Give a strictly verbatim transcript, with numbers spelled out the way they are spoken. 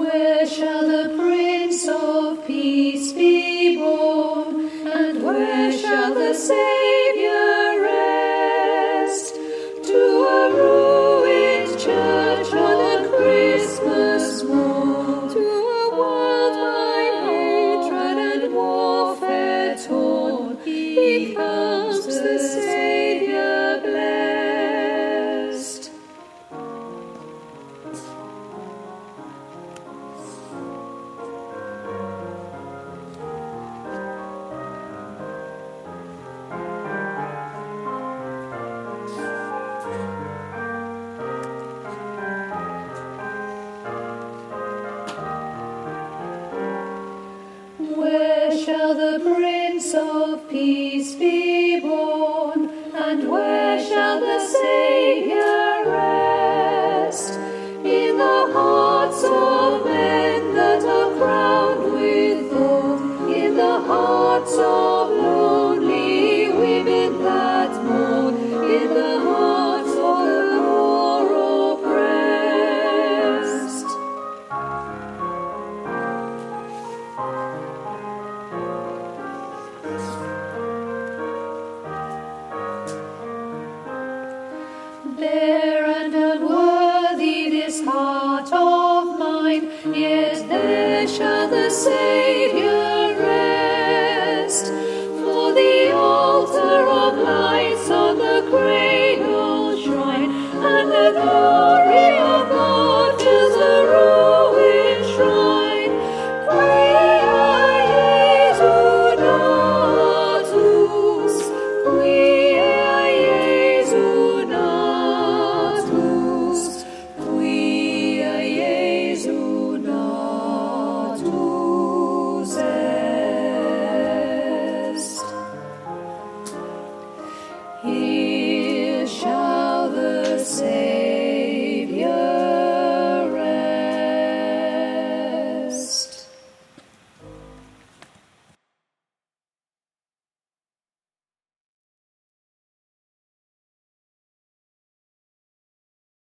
Where shall the Prince of Peace be born? And where shall the Saviour rest? To a ruined church on a Christmas morn, to a world by hatred and warfare torn, he comes, the Saviour blessed. Where shall the Prince of Peace be born? And where shall the Saviour rest? In the hearts of men that are crowned with thorn, in the hearts of lonely women that mourn, in the hearts of the poor oppressed. Bare and unworthy this heart of mine, yet there shall the Saviour